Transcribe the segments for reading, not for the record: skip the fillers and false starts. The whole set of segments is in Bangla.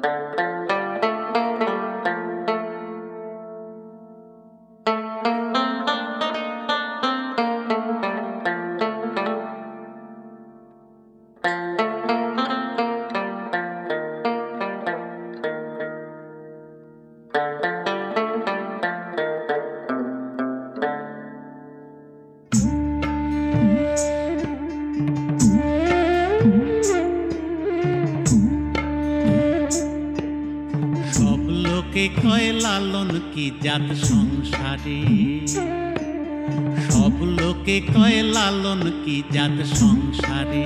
লোকে কয় লালন কি জাত সংসারে, সব লোকে কয় লালন কি জাত সংসারে।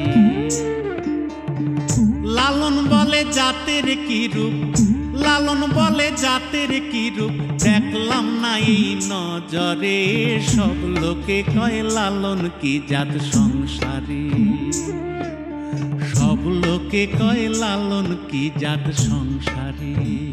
লালন বলে জাতের কি রূপ, লালন বলে জাতের কি রূপ, দেখলাম না এই নজরে। সব লোকে কয় লালন কি জাত সংসারে, সব লোকে কয় লালন কি জাত সংসারে।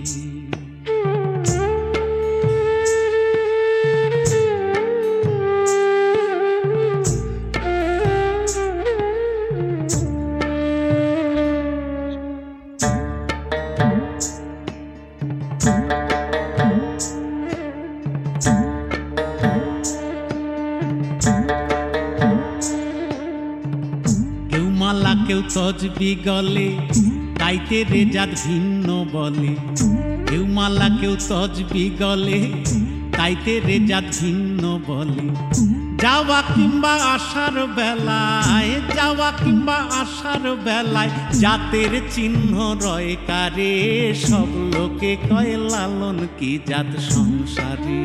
কেউ মালা কেউ তজবি গলে, তাইতে রে জাত ভিন্ন বলে। কেউ মালা কেউ তজবি গলে, তাইতে রে জাত ভিন্ন বলে। যাওয়া কিংবা আসার বেলায়, যাওয়া কিংবা আসার বেলায় জাতের চিহ্ন রয় কারে। সব লোকে কয় লালন কি জাত সংসারে,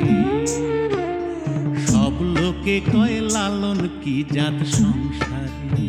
সব লোকে কয় লালন কি জাত সংসারে।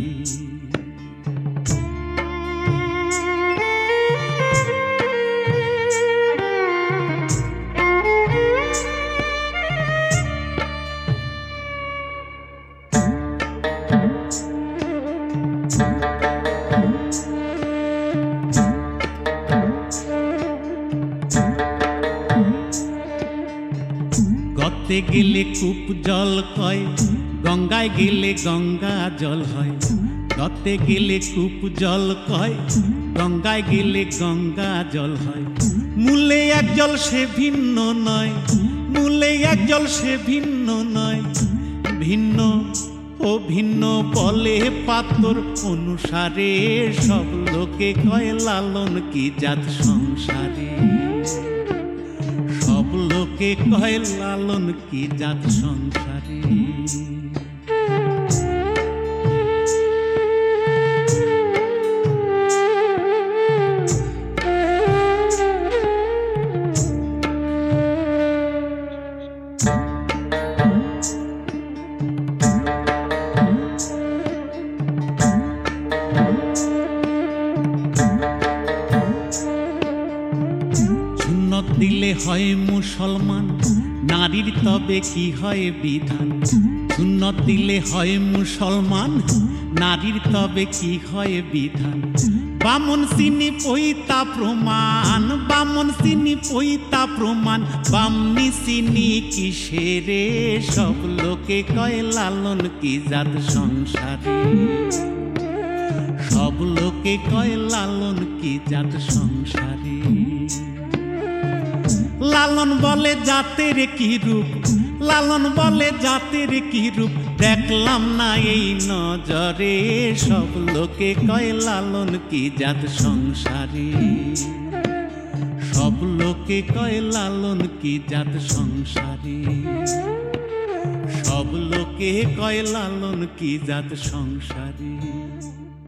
গতে গেলে কূপ জল কয়, গঙ্গায় গেলে গঙ্গা জল হয়। গতে গেলে কূপ জল কয়, গঙ্গায় গেলে গঙ্গা জল হয়। মূলে এক জল সে ভিন্ন নয়, মূলে এক জল সে ভিন্ন নয়। ভিন্ন ও ভিন্ন বলে পাতর অনুসারে। সব লোকে কয় লালন কি জাত সংসারে, সব লোকে কয় লালন কি জাত সংসারে। সুন্নত দিলে হয় মুসলমান, নারীর তবে কি হয় বিধান। সুন্নত দিলে হয় মুসলমান, নারীর তবে কি হয় বিধান। বামন চিনি পৈতা প্রমাণ, বামন চিনি পৈতা প্রমাণ। বামনি চিনি কিসেরে, সব লোকে কয় লালন কি জাত সংসারে, সব লোকে কয় লালন কি জাত সংসারে। লালন বলে জাতের কি রূপ, লালন বলে জাতের কি রূপ, দেখলাম না এই নজরে। সব লোকে কয় লালন কি জাত সংসারে, সব লোকে কয় লালন কি জাত সংসারে। সব লোকে কয় লালন কি জাত সংসারে।